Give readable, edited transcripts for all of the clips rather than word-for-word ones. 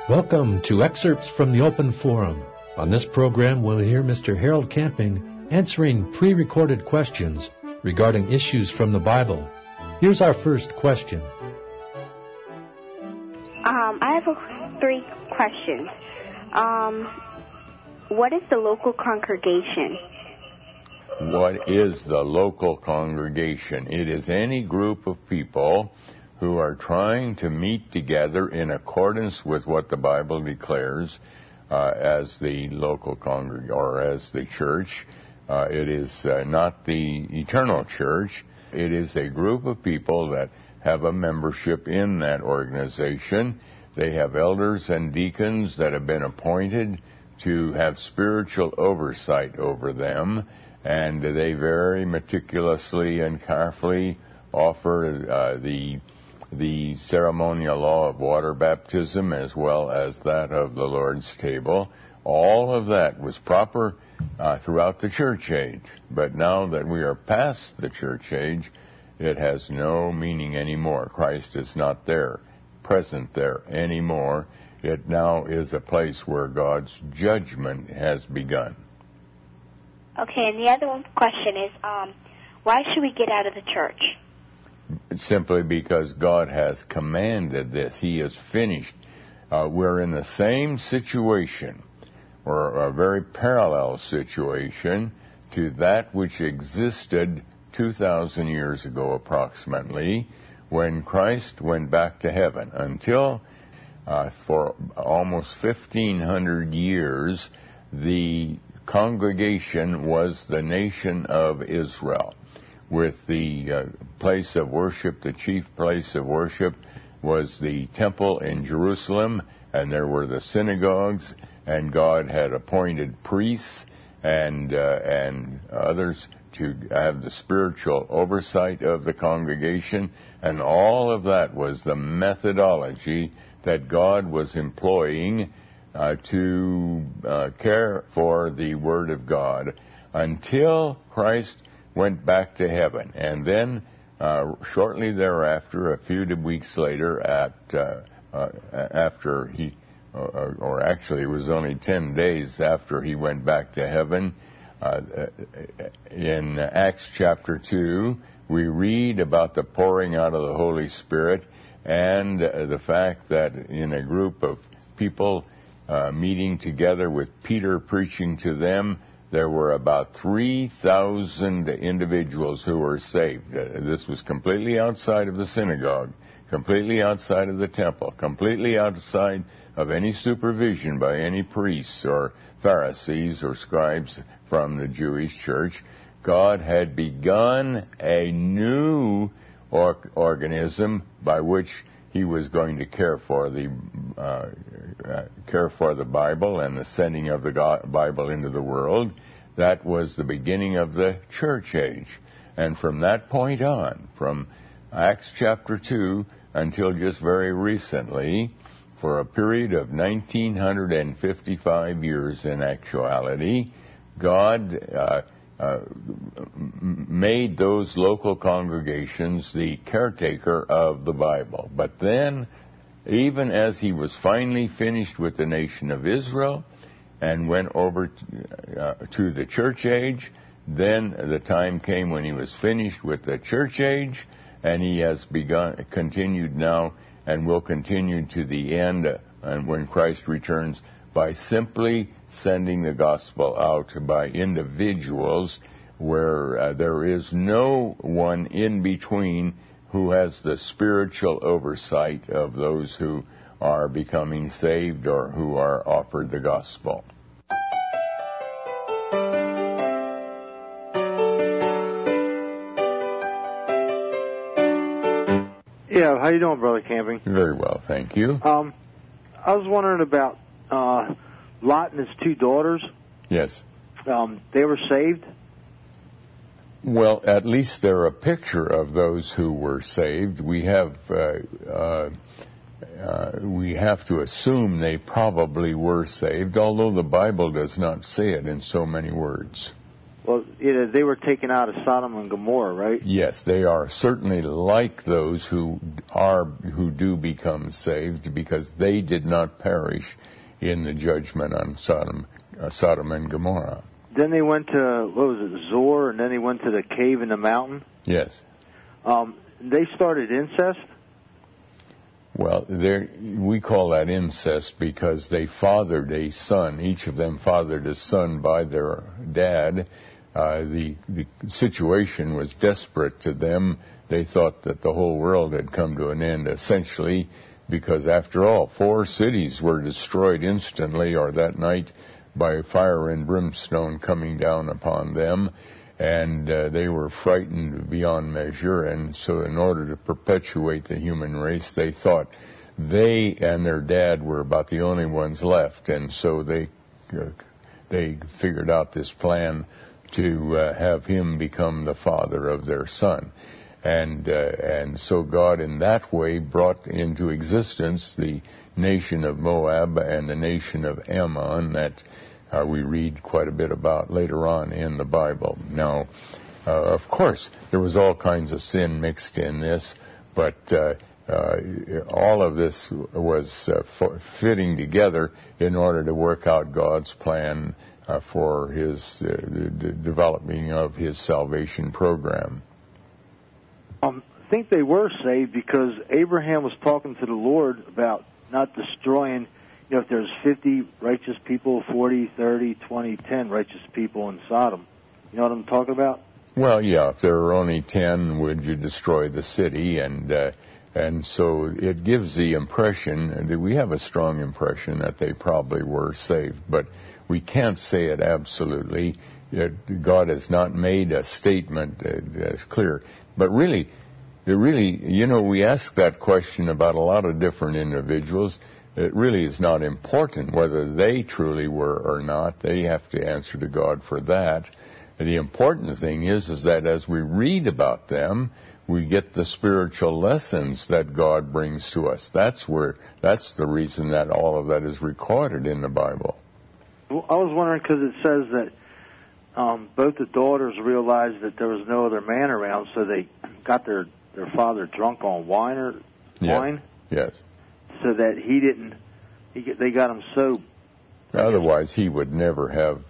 Welcome to Excerpts from the Open Forum. On this program, we'll hear Mr. Harold Camping answering pre-recorded questions regarding issues from the Bible. Here's our first question. I have three questions. What is the local congregation? What is the local congregation? It is any group of people who are trying to meet together in accordance with what the Bible declares as the local congregation or as the church. It is not the eternal church. It is a group of people that have a membership in that organization. They have elders and deacons that have been appointed to have spiritual oversight over them, and they very meticulously and carefully offer the ceremonial law of water baptism as well as that of the Lord's table. All of that was proper throughout the church age. But now that we are past the church age, it has no meaning anymore. Christ is not there, present there anymore. It now is a place where God's judgment has begun. Okay, and the other question is, why should we get out of the church? Simply because God has commanded this. He is finished. We're in the same situation, or a very parallel situation, to that which existed 2,000 years ago approximately, when Christ went back to heaven. Until for almost 1,500 years, the congregation was the nation of Israel, with the place of worship, the chief place of worship was the temple in Jerusalem, and there were the synagogues, and God had appointed priests and others to have the spiritual oversight of the congregation, and all of that was the methodology that God was employing to care for the Word of God until Christ went back to heaven. And then shortly thereafter, a few weeks later, after he, or actually it was only 10 days after he went back to heaven, in Acts chapter 2, we read about the pouring out of the Holy Spirit and the fact that in a group of people meeting together with Peter preaching to them, there were about 3,000 individuals who were saved. This was completely outside of the synagogue, completely outside of the temple, completely outside of any supervision by any priests or Pharisees or scribes from the Jewish church. God had begun a new organism by which he was going to care for the Bible and the sending of the Bible into the world. That was the beginning of the church age. And from that point on, from Acts chapter 2 until just very recently, for a period of 1,955 years in actuality, God made those local congregations the caretaker of the Bible. But then, even as he was finally finished with the nation of Israel and went over to the church age, then the time came when he was finished with the church age, and he has continued now and will continue to the end, and when Christ returns, by simply sending the gospel out by individuals where there is no one in between who has the spiritual oversight of those who are becoming saved or who are offered the gospel. Yeah, how you doing, Brother Camping? Very well, thank you. I was wondering about Lot and his two daughters. Yes. They were saved? Well, at least they're a picture of those who were saved. We have to assume they probably were saved, although the Bible does not say it in so many words. Well, they were taken out of Sodom and Gomorrah, right? Yes, they are certainly like those who do become saved, because they did not perish in the judgment on Sodom and Gomorrah. Then they went to, what was it, Zoar, and then they went to the cave in the mountain? Yes. They started incest? Well, we call that incest because they fathered a son. Each of them fathered a son by their dad. The situation was desperate to them. They thought that the whole world had come to an end, essentially, because after all, 4 cities were destroyed instantly or that night by fire and brimstone coming down upon them, and they were frightened beyond measure. And so in order to perpetuate the human race, they thought they and their dad were about the only ones left, and so they figured out this plan to have him become the father of their son. And so God in that way brought into existence the nation of Moab and the nation of Ammon that we read quite a bit about later on in the Bible. Now, of course, there was all kinds of sin mixed in this, but all of this was fitting together in order to work out God's plan for his developing of his salvation program. I think they were saved because Abraham was talking to the Lord about not destroying, if there's 50 righteous people, 40, 30, 20, 10 righteous people in Sodom. You know what I'm talking about? Well, yeah, if there are only 10, would you destroy the city? And so it gives the impression, that we have a strong impression that they probably were saved, but we can't say it absolutely. God has not made a statement as clear. But really, we ask that question about a lot of different individuals. It really is not important whether they truly were or not. They have to answer to God for that. And the important thing is that as we read about them, we get the spiritual lessons that God brings to us. That's the reason that all of that is recorded in the Bible. Well, I was wondering because it says that both the daughters realized that there was no other man around, so they got their father drunk on wine. Yes. So that they got him so. Otherwise, he would never have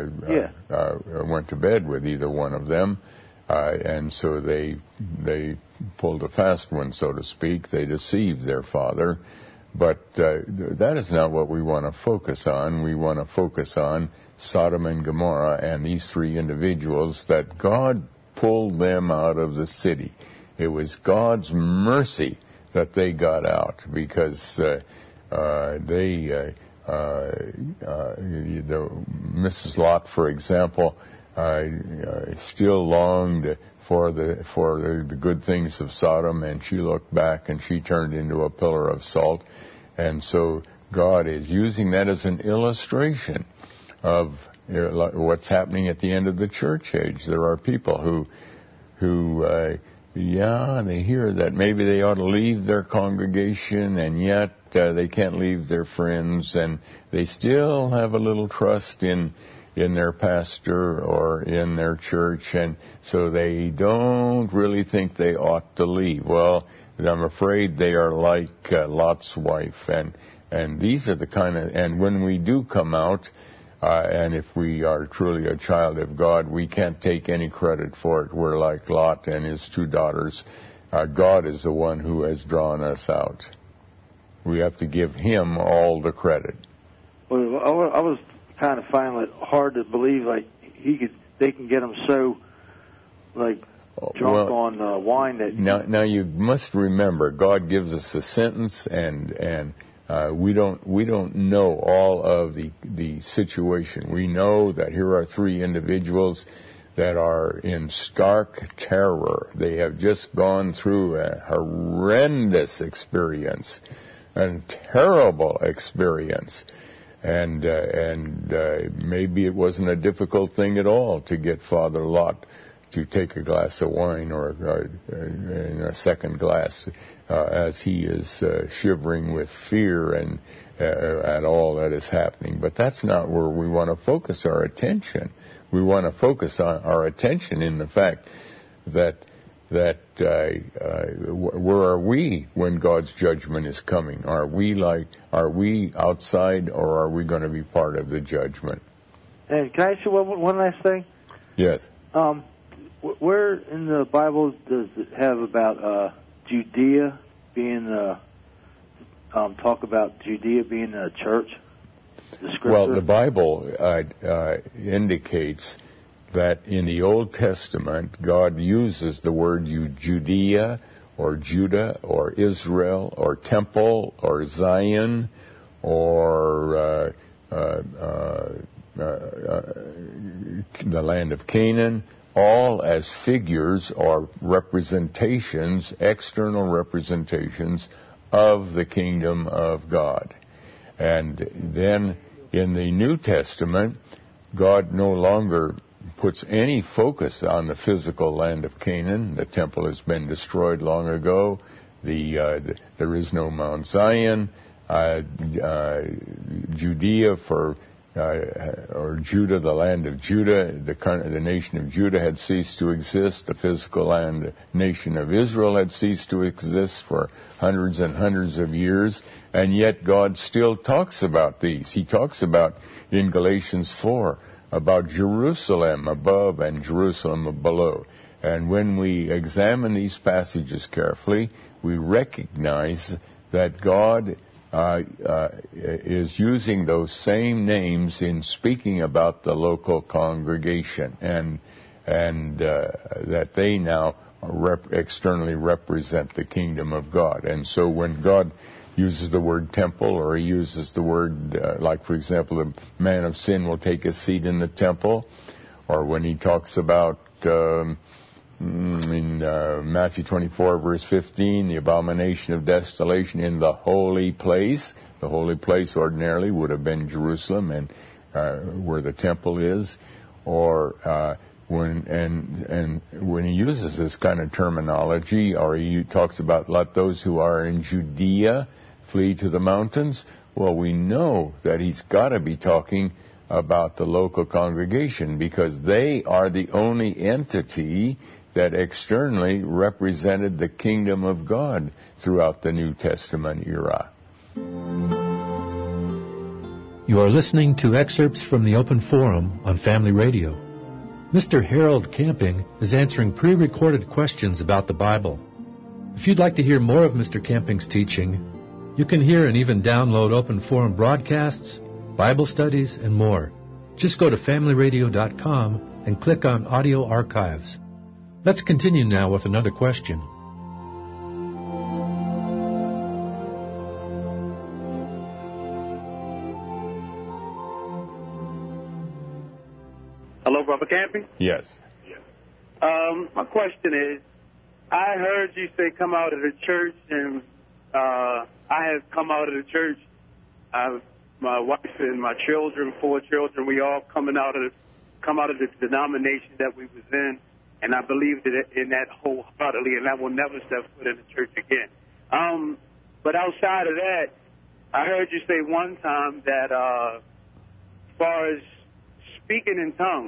went to bed with either one of them. And so they pulled a fast one, so to speak. They deceived their father. But that is not what we want to focus on. We want to focus on Sodom and Gomorrah and these 3 individuals that God pulled them out of the city. It was God's mercy that they got out, because Mrs. Lot, for example, still longed for the good things of Sodom, and she looked back and she turned into a pillar of salt. And so God is using that as an illustration of what's happening at the end of the church age. There are people who they hear that maybe they ought to leave their congregation, and yet they can't leave their friends, and they still have a little trust in their pastor or in their church, and so they don't really think they ought to leave. Well, I'm afraid they are like Lot's wife, and these are the kind of, and when we do come out, and if we are truly a child of God, we can't take any credit for it. We're like Lot and his 2 daughters. God is the one who has drawn us out. We have to give him all the credit. Well, I was kind of finding it hard to believe, like they can get him so drunk on wine that. Now you must remember, God gives us a sentence, and we don't know all of the situation. We know that here are 3 individuals that are in stark terror. They have just gone through a horrendous experience, a terrible experience. And maybe it wasn't a difficult thing at all to get Father Lot to take a glass of wine or a second glass as he is shivering with fear and at all that is happening. But that's not where we want to focus our attention. we want to focus our attention in the fact that where are we when God's judgment is coming? Are we outside, or are we going to be part of the judgment? And can I ask you one last thing? Yes. Where in the Bible does it have about Judea being talk about Judea being a church? Well, the Bible indicates that in the Old Testament, God uses the word Judea or Judah or Israel or temple or Zion or the land of Canaan, all as figures or representations, external representations of the kingdom of God. And then in the New Testament, God no longer puts any focus on the physical land of Canaan. The temple has been destroyed long ago. There is no Mount Zion. Judea or Judah, the land of Judah, the nation of Judah had ceased to exist. The physical nation of Israel had ceased to exist for hundreds and hundreds of years. And yet God still talks about these. He talks about, in Galatians 4, about Jerusalem above and Jerusalem below. And when we examine these passages carefully, we recognize that God is using those same names in speaking about the local congregation, and that they now externally represent the kingdom of God. And so when God uses the word temple, or he uses the word, like for example, the man of sin will take his seat in the temple, or when he talks about in Matthew 24, verse 15, the abomination of desolation in the holy place. The holy place ordinarily would have been Jerusalem, and where the temple is. Or when he uses this kind of terminology, or he talks about let those who are in Judea flee to the mountains. Well, we know that he's got to be talking about the local congregation, because they are the only entity that externally represented the kingdom of God throughout the New Testament era. You are listening to excerpts from the Open Forum on Family Radio. Mr. Harold Camping is answering pre-recorded questions about the Bible. If you'd like to hear more of Mr. Camping's teaching, you can hear and even download Open Forum broadcasts, Bible studies, and more. Just go to FamilyRadio.com and click on Audio Archives. Let's continue now with another question. Hello, Brother Camping? Yes. My question is, I heard you say come out of the church, and I have come out of the church. My wife and my children, 4 children, we all come out of the denomination that we was in. And I believed in that wholeheartedly, and I will never step foot in the church again. But outside of that, I heard you say one time that as far as speaking in tongues,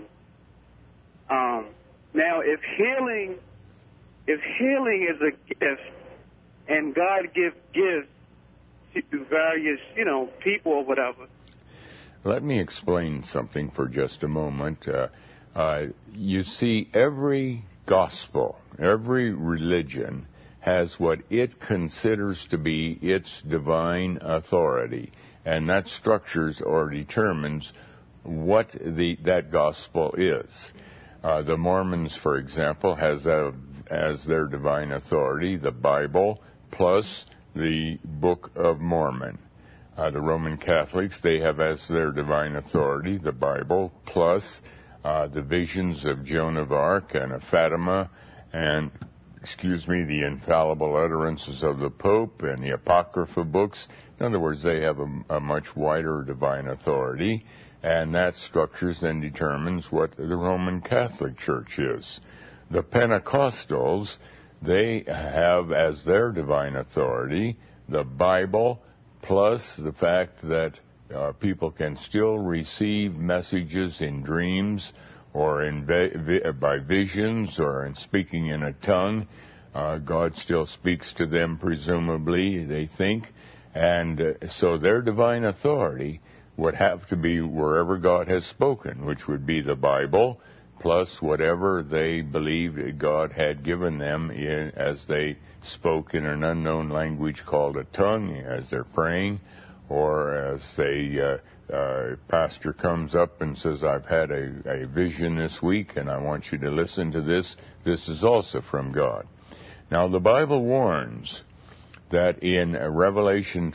now if healing is a gift, and God gives gifts to various, people or whatever. Let me explain something for just a moment. You see, every gospel, every religion has what it considers to be its divine authority, and that structures or determines what that gospel is. The Mormons, for example, has as their divine authority the Bible plus the Book of Mormon. The Roman Catholics, they have as their divine authority the Bible plus the visions of Joan of Arc and of Fatima, and, the infallible utterances of the Pope and the Apocrypha books. In other words, they have a much wider divine authority, and that structures and determines what the Roman Catholic Church is. The Pentecostals, they have as their divine authority the Bible, plus the fact that people can still receive messages in dreams or by visions or in speaking in a tongue. God still speaks to them, presumably, they think. And so their divine authority would have to be wherever God has spoken, which would be the Bible, plus whatever they believed God had given them as they spoke in an unknown language called a tongue, as they're praying, or as a pastor comes up and says, I've had a vision this week and I want you to listen to this. This is also from God. Now, the Bible warns that in Revelation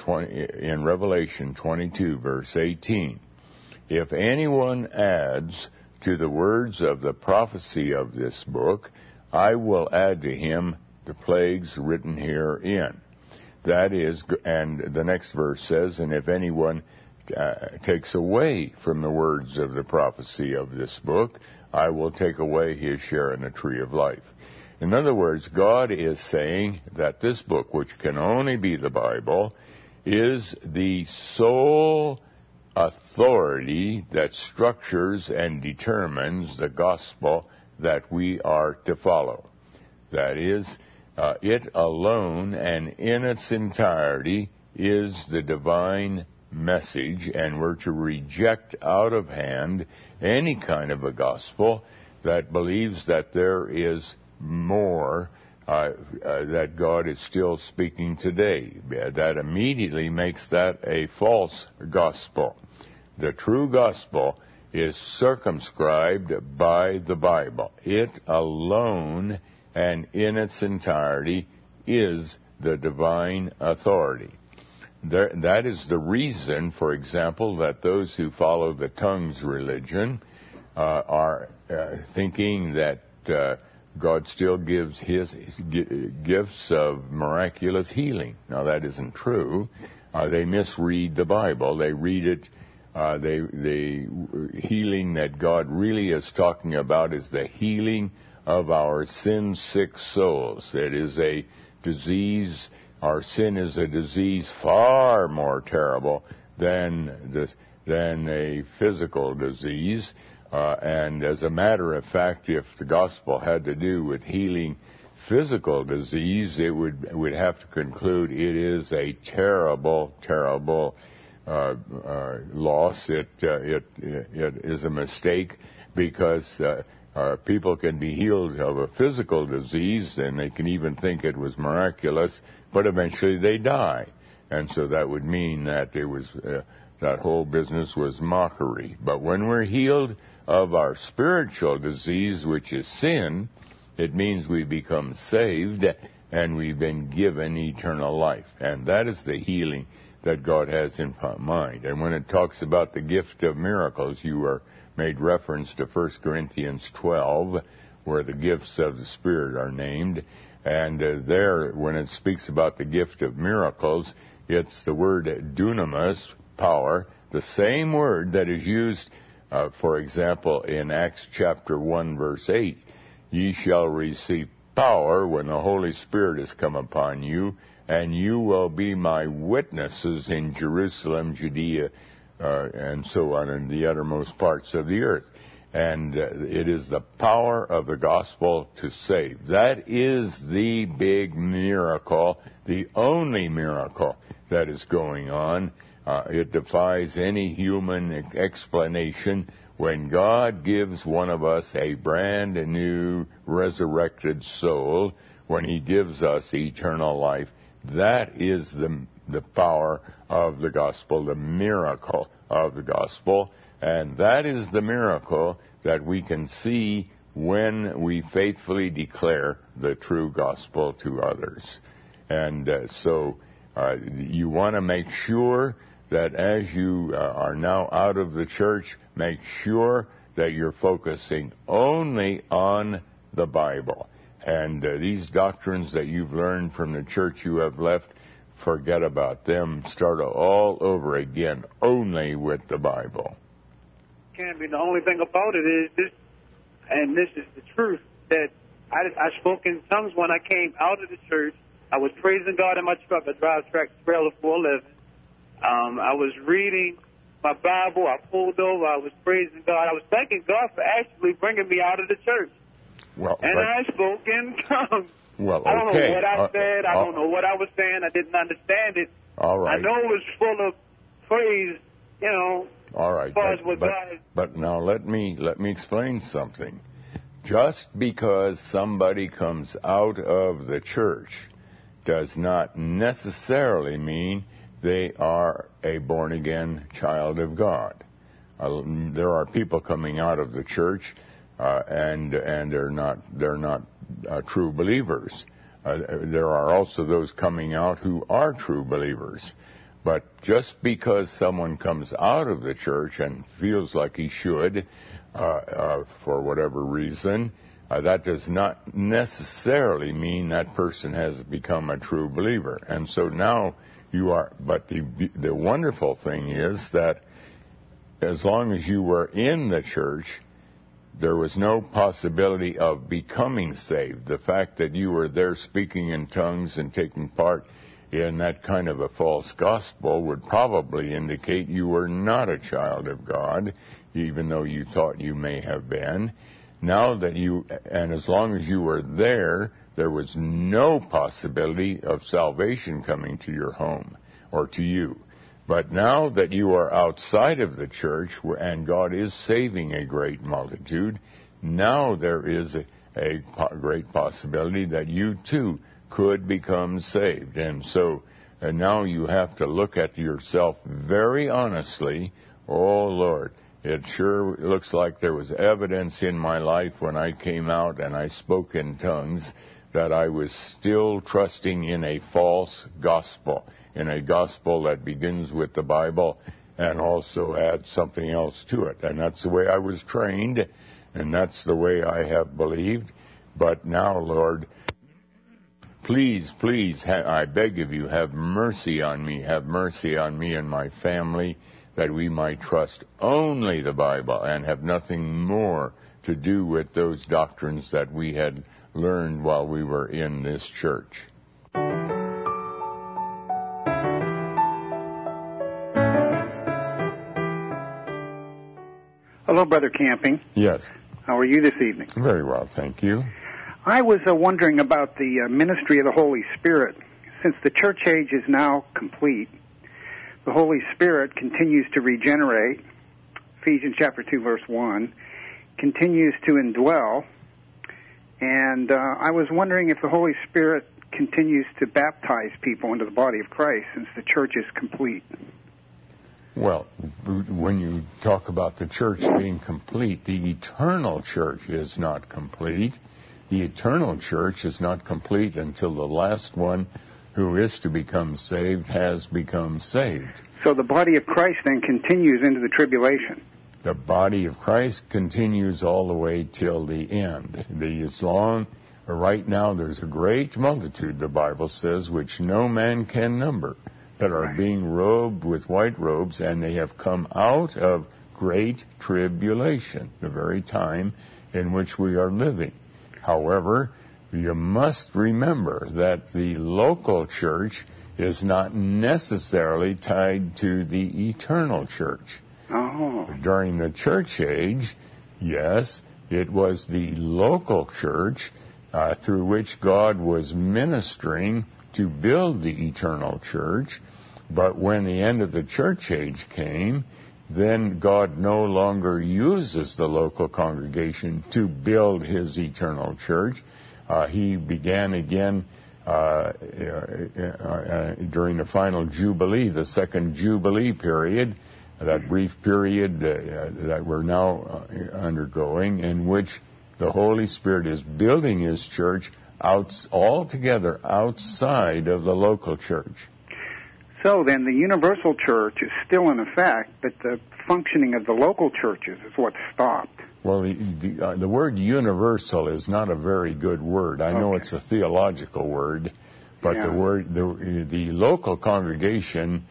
22, verse 18, if anyone adds to the words of the prophecy of this book, I will add to him the plagues written herein. That is, and the next verse says, and if anyone takes away from the words of the prophecy of this book, I will take away his share in the tree of life. In other words, God is saying that this book, which can only be the Bible, is the sole authority that structures and determines the gospel that we are to follow. That is, it alone and in its entirety is the divine message, and we're to reject out of hand any kind of a gospel that believes that there is more, that God is still speaking today. That immediately makes that a false gospel. The true gospel is circumscribed by the Bible. It alone and in its entirety is the divine authority. That is the reason, for example, that those who follow the tongues religion are thinking that God still gives his gifts of miraculous healing. Now, that isn't true. They misread the Bible. They read it, the healing that God really is talking about is the healing of our sin-sick souls. It is a disease. Our sin is a disease far more terrible than a physical disease. And as a matter of fact, if the gospel had to do with healing physical disease, it would have to conclude it is a terrible, terrible loss. It is a mistake, because people can be healed of a physical disease, and they can even think it was miraculous, but eventually they die. And so that would mean that it was that whole business was mockery. But when we're healed of our spiritual disease, which is sin, it means we become saved and we've been given eternal life. And that is the healing that God has in mind. And when it talks about the gift of miracles, you are made reference to 1 Corinthians 12, where the gifts of the Spirit are named. And there, when it speaks about the gift of miracles, it's the word dunamis, power, the same word that is used, for example, in Acts chapter 1, verse 8. Ye shall receive power when the Holy Spirit has come upon you, and you will be my witnesses in Jerusalem, Judea, and so on, in the uttermost parts of the earth. And it is the power of the gospel to save. That is the big miracle, the only miracle that is going on. It defies any human explanation. When God gives one of us a brand new resurrected soul, when he gives us eternal life, that is the power of the gospel, the miracle of the gospel. And that is the miracle that we can see when we faithfully declare the true gospel to others. And so you want to make sure that as you are now out of the church, make sure that you're focusing only on the Bible. And these doctrines that you've learned from the church you have left, forget about them. Start all over again, only with the Bible. Can be. The only thing about it is this, and this is the truth, that I spoke in tongues when I came out of the church. I was praising God in my truck. I drive track trailer 411. I was reading my Bible. I pulled over. I was praising God. I was thanking God for actually bringing me out of the church. Well, and I spoke in tongues. Well, I don't know what I said. I don't know what I was saying. I didn't understand it. All right. I know it was full of praise, you know. All right. But now let me explain something. Just because somebody comes out of the church does not necessarily mean they are a born-again child of God. There are people coming out of the church, and they're not true believers. There are also those coming out who are true believers. But just because someone comes out of the church and feels like he should, for whatever reason, that does not necessarily mean that person has become a true believer. And so now you are. But the wonderful thing is that as long as you were in the church, there was no possibility of becoming saved. The fact that you were there speaking in tongues and taking part in that kind of a false gospel would probably indicate you were not a child of God, even though you thought you may have been. Now that and as long as you were there, there was no possibility of salvation coming to your home or to you. But now that you are outside of the church, and God is saving a great multitude, now there is a great possibility that you too could become saved. And so now you have to look at yourself very honestly. Oh, Lord, it sure looks like there was evidence in my life when I came out and I spoke in tongues that I was still trusting in a false gospel, in a gospel that begins with the Bible and also adds something else to it. And that's the way I was trained, and that's the way I have believed. But now, Lord, please, I beg of you, have mercy on me. Have mercy on me and my family, that we might trust only the Bible and have nothing more to do with those doctrines that we had learned while we were in this church. Hello, Brother Camping. Yes. How are you this evening? Very well, thank you. I was wondering about the ministry of the Holy Spirit. Since the church age is now complete, the Holy Spirit continues to regenerate. Ephesians chapter 2, verse 1, continues to indwell. And I was wondering if the Holy Spirit continues to baptize people into the body of Christ since the church is complete. Well, when you talk about the church being complete, the eternal church is not complete. The eternal church is not complete until the last one who is to become saved has become saved. So the body of Christ then continues into the tribulation. The body of Christ continues all the way till the end. Right now there's a great multitude, the Bible says, which no man can number, that are being robed with white robes, and they have come out of great tribulation, the very time in which we are living. However, you must remember that the local church is not necessarily tied to the eternal church. Oh. During the church age, yes, it was the local church through which God was ministering to build the eternal church. But when the end of the church age came, then God no longer uses the local congregation to build his eternal church. He began again during the final Jubilee, the second Jubilee period, that brief period that we're now undergoing, in which the Holy Spirit is building his church altogether outside of the local church. So then the universal church is still in effect, but the functioning of the local churches is what stopped. Well, the word universal is not a very good word. I know it's a theological word, but the local congregation,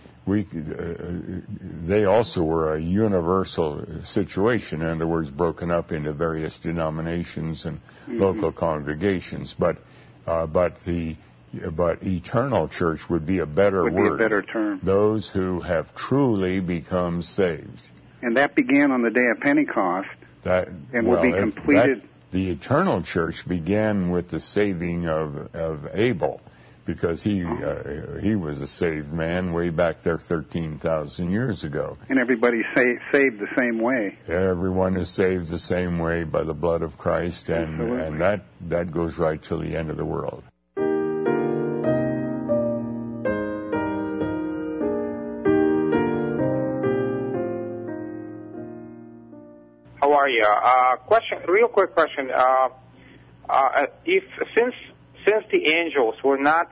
they also were a universal situation. In other words, broken up into various denominations and local congregations. But the But eternal church would be a better word. Would be a better term. Those who have truly become saved. And that began on the day of Pentecost will be completed. The eternal church began with the saving of Abel, because he was a saved man way back there 13,000 years ago. And everybody's saved the same way. Everyone is saved the same way by the blood of Christ, and that goes right till the end of the world. How are you? Real quick question. Since the angels were not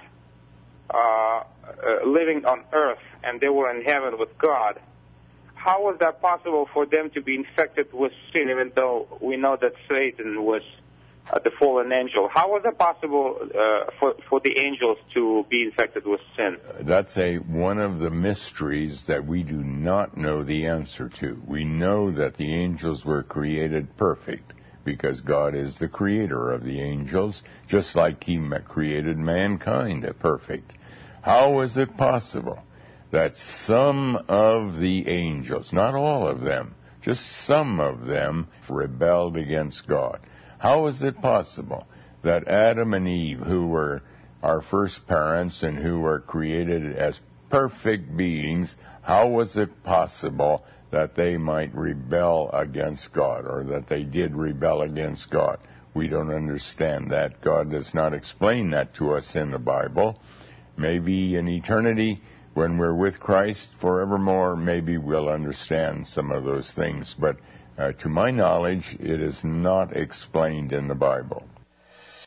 living on earth and they were in heaven with God, how was that possible for them to be infected with sin, even though we know that Satan was the fallen angel? How was it possible for the angels to be infected with sin? That's one of the mysteries that we do not know the answer to. We know that the angels were created perfect because God is the creator of the angels, just like He created mankind perfect. How is it possible that some of the angels, not all of them, just some of them, rebelled against God? How is it possible that Adam and Eve, who were our first parents and who were created as perfect beings, how was it possible that they might rebel against God, or that they did rebel against God? We don't understand that. God does not explain that to us in the Bible. Maybe in eternity, when we're with Christ forevermore, maybe we'll understand some of those things. But to my knowledge, it is not explained in the Bible.